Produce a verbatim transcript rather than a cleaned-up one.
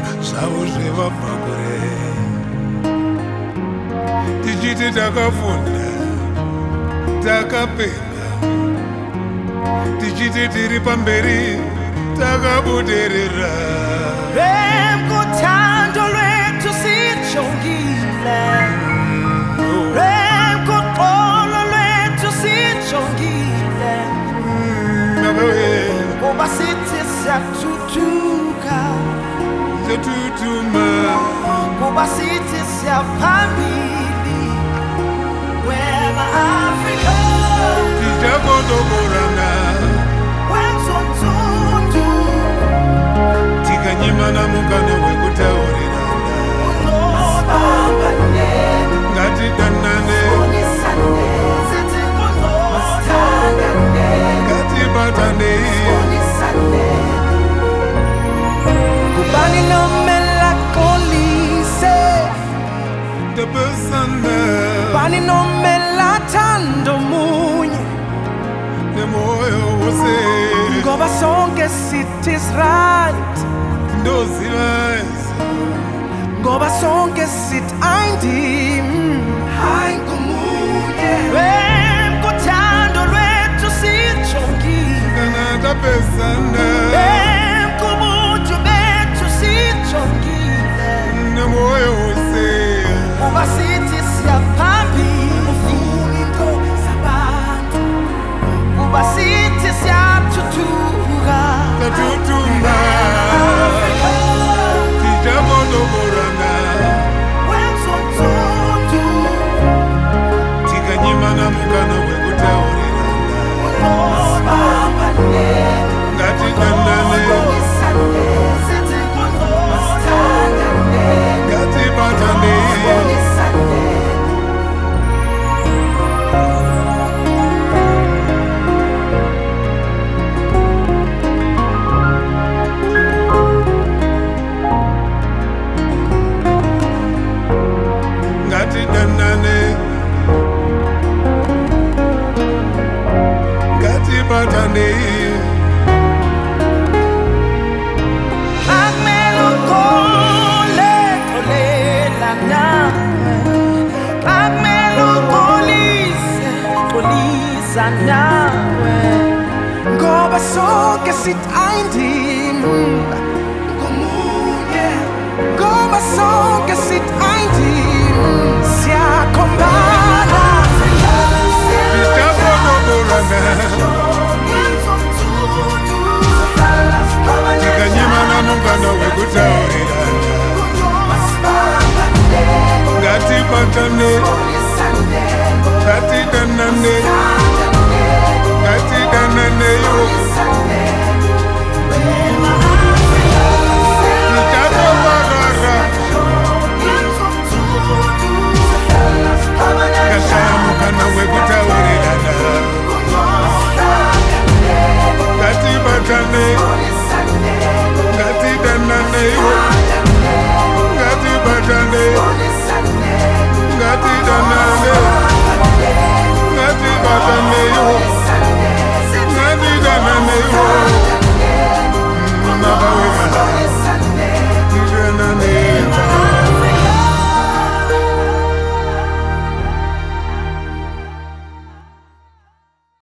zvavo zvevabva kure. Tichiti takafunda, takapenga, tichiti tiri pamberi, takabudirira. Remkuthando lwethu sijongile, remkuxolo lwethu sijongile, ngoba sithi siyathuthuka, siyathuthuma, ngoba sithi siyaphambili. Wema Africa, tichakotokorana, wenzonzundu, tikanyimana mukana wekutaurirana. unobambane, Ngatidanane, unisane, sithi kunothandane, ngatibatane, unisane. Kubani nomela kolise, tebesana, kubani nomela thando munye, nemoyo wose, ngoba sonke sithi is right, ndozivasa, ngoba sonke sithi ayindim, hayi ngumunye. Remkuthando lwethu sijongile, kana tabesana, remkubuntu bethu sijongile, nemoyo wose, ngoba sithi siyaphambili, ufuna into zabantu, ngoba sithi siyathuthuka. tathuthuma, tichakotokorana, Wenzonzundu, tikanyimana mukana wekutaurirana. unobambane, Ngatidanane, unisane, sithi kunothandane, ngatibatane, unisane. ngatidanane, ngatibatane. Akumele ukhole, xolelana. Akumele uxolise, xolisa nawe, ngoba sonke sithi ayindim, ngumunye, ngoba sonke sithi ayindim, siyakhombana. Tichakotokorana, tikanyimana mukana wekutaurirana. Ngatibatane, ngatidanane, ngatidanane yo.